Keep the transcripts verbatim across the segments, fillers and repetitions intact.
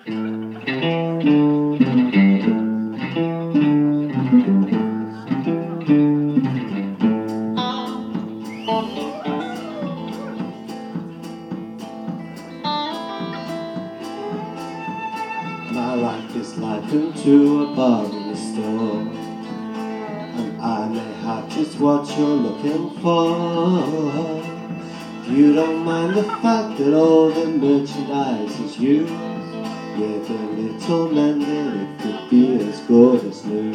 My life is likened to a bargain store, and I may have just what you're looking for. If you don't mind the fact that all the merchandise is used, with a little mending it could be as good as new.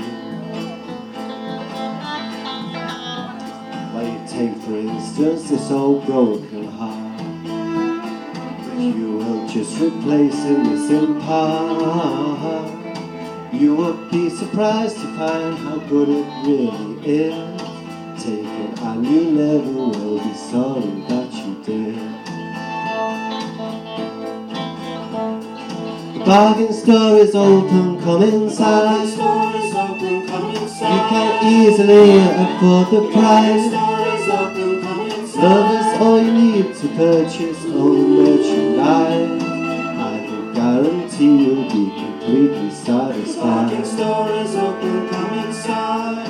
Well, you take for instance this old broken heart, you will just replace it missing part. You would be surprised to find how good it really is. Take it and you never will be sorry that you did. The bargain store is open, come inside. You can easily afford the price. Love is all you need to purchase all the merchandise. I can guarantee you'll be completely satisfied. The store is open, come inside.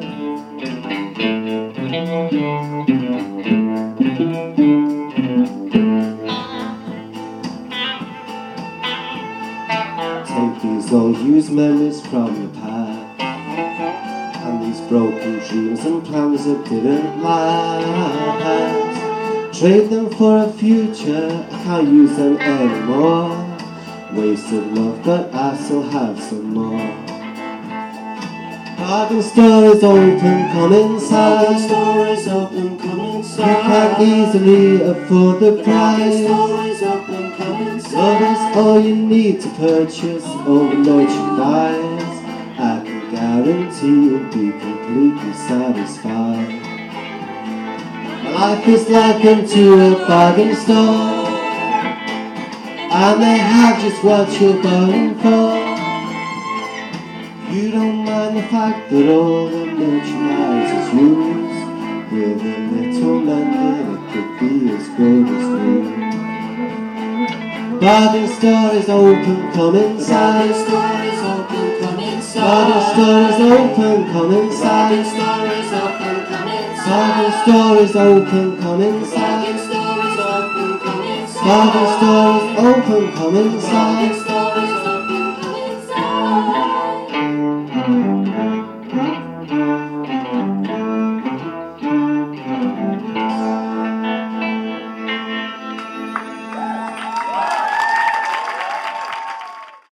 Take these old used memories from the past, and these broken dreams and plans that didn't last. Trade them for a future, I can't use them anymore. Wasted love, but I still have some more. Bargain store is open, come inside. The store is open, come inside. You can easily afford the price. The store is open, come inside. Love is all you need to purchase all the merchandise. I can guarantee you'll be completely satisfied. My life is likened to a bargain store, and they have just what you're going for. You don't mind the fact that all the merchandise is used, with a little mending it could be as good as new. Bargain store is open, come inside. The store is open, come inside. Bargain store is open, come inside. The store is open, come inside. Bargain store is open, come inside. The store is open, come inside. Bargain store is open, come inside.